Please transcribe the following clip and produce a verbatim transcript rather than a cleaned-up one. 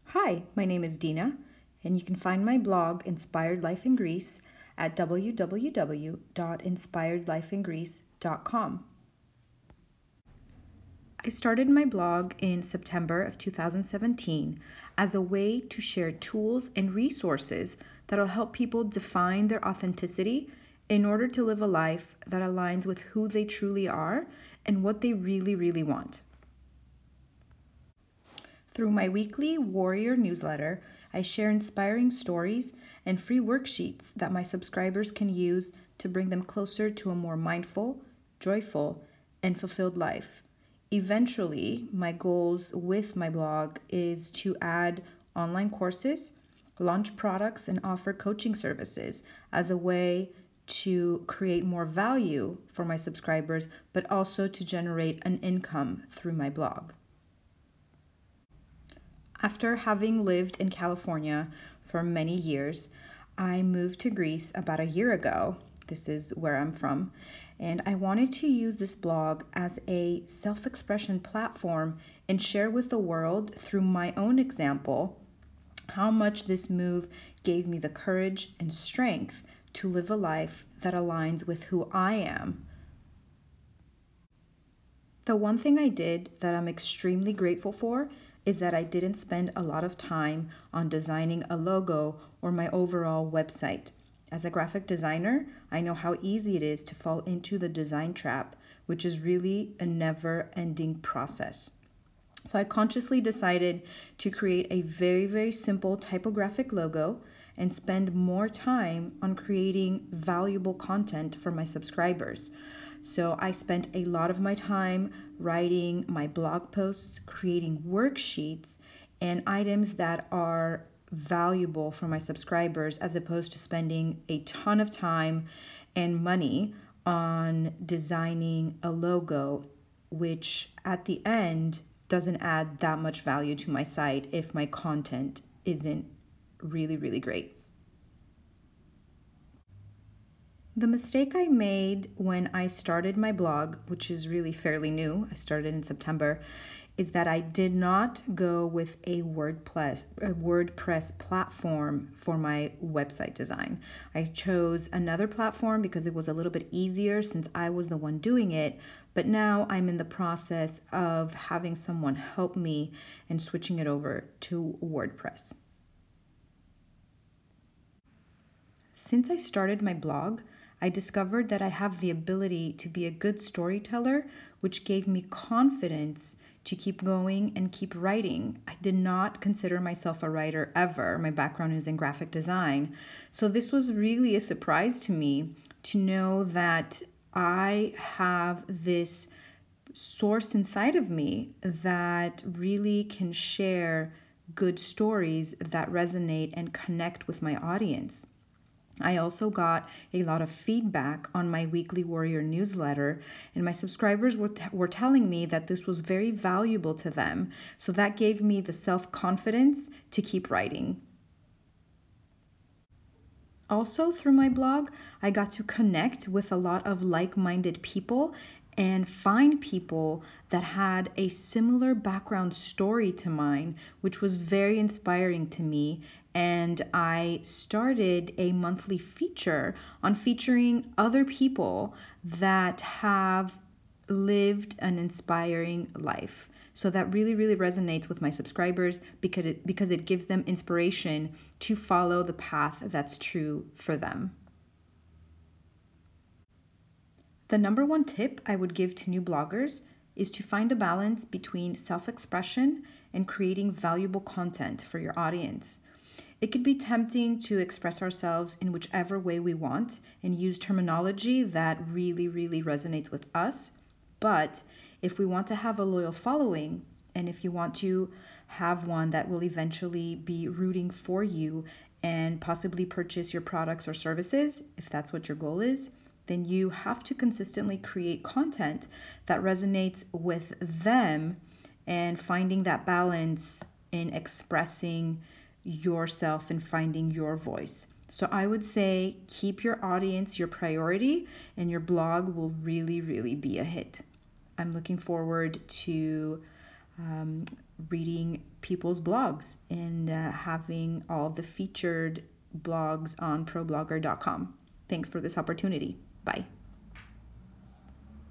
Hi, my name is Dina, and you can find my blog, Inspired Life in Greece, at w w w dot inspired life in greece dot com. I started my blog in September of two thousand seventeen as a way to share tools and resources that'll help people define their authenticity in order to live a life that aligns with who they truly are and what they really, really want. Through my weekly Warrior newsletter, I share inspiring stories and free worksheets that my subscribers can use to bring them closer to a more mindful, joyful, and fulfilled life. Eventually, my goals with my blog is to add online courses, launch products, and offer coaching services as a way to create more value for my subscribers, but also to generate an income through my blog. After having lived in California for many years, I moved to Greece about a year ago. This is where I'm from. And I wanted to use this blog as a self-expression platform and share with the world through my own example how much this move gave me the courage and strength to live a life that aligns with who I am. The one thing I did that I'm extremely grateful for is that I didn't spend a lot of time on designing a logo or my overall website. As a graphic designer, I know how easy it is to fall into the design trap, which is really a never-ending process. So I consciously decided to create a very, very simple typographic logo and spend more time on creating valuable content for my subscribers. So I spent a lot of my time writing my blog posts, creating worksheets, and items that are valuable for my subscribers as opposed to spending a ton of time and money on designing a logo, which at the end doesn't add that much value to my site if my content isn't really, really great. The mistake I made when I started my blog, which is really fairly new, I started in September, is that I did not go with a WordPress, a WordPress platform for my website design. I chose another platform because it was a little bit easier since I was the one doing it, but now I'm in the process of having someone help me and switching it over to WordPress. Since I started my blog, I discovered that I have the ability to be a good storyteller, which gave me confidence to keep going and keep writing. I did not consider myself a writer ever. My background is in graphic design. So this was really a surprise to me to know that I have this source inside of me that really can share good stories that resonate and connect with my audience. I also got a lot of feedback on my weekly Warrior newsletter, and my subscribers were, t- were telling me that this was very valuable to them. So that gave me the self-confidence to keep writing. Also, through my blog, I got to connect with a lot of like-minded people and find people that had a similar background story to mine, which was very inspiring to me. And I started a monthly feature on featuring other people that have lived an inspiring life. So that really, really resonates with my subscribers because it, because it gives them inspiration to follow the path that's true for them. The number one tip I would give to new bloggers is to find a balance between self-expression and creating valuable content for your audience. It can be tempting to express ourselves in whichever way we want and use terminology that really, really resonates with us. But if we want to have a loyal following, and if you want to have one that will eventually be rooting for you and possibly purchase your products or services, if that's what your goal is, then you have to consistently create content that resonates with them and finding that balance in expressing yourself and finding your voice. So I would say keep your audience your priority and your blog will really, really be a hit. I'm looking forward to um, reading people's blogs and uh, having all the featured blogs on ProBlogger dot com. Thanks for this opportunity. Bye.